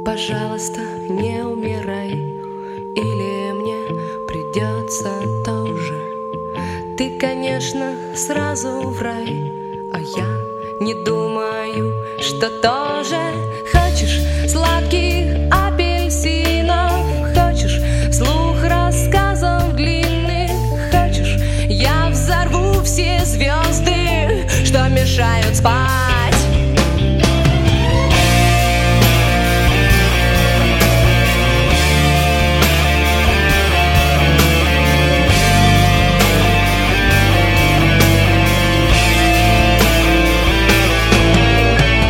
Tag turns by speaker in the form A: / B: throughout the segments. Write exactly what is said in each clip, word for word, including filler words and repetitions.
A: Пожалуйста, не умирай, или мне придется тоже. Ты, конечно, сразу в рай, а я не думаю, что тоже. Хочешь сладких апельсинов, хочешь вслух рассказов длинных, хочешь я взорву все звезды, что мешают спать.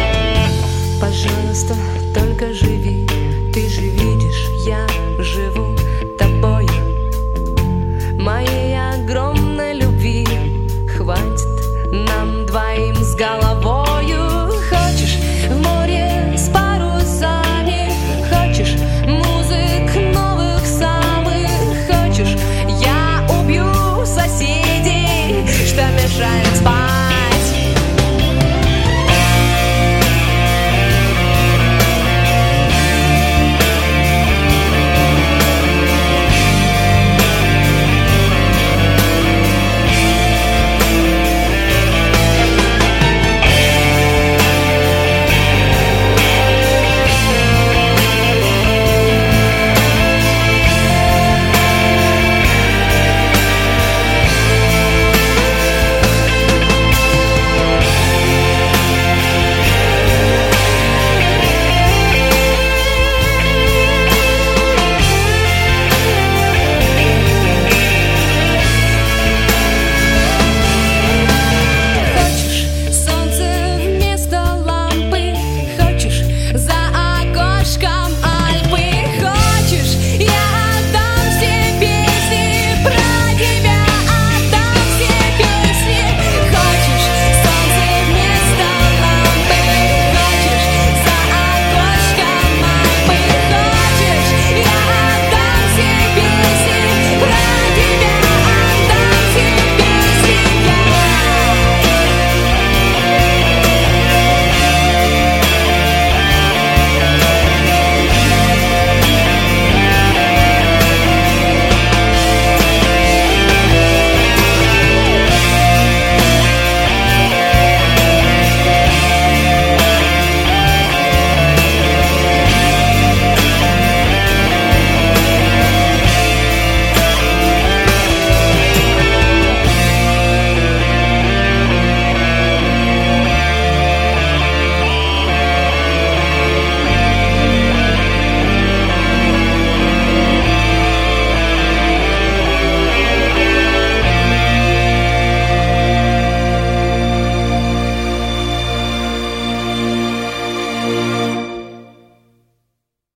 A: Пожалуйста, только живи, ты же видишь, я живу.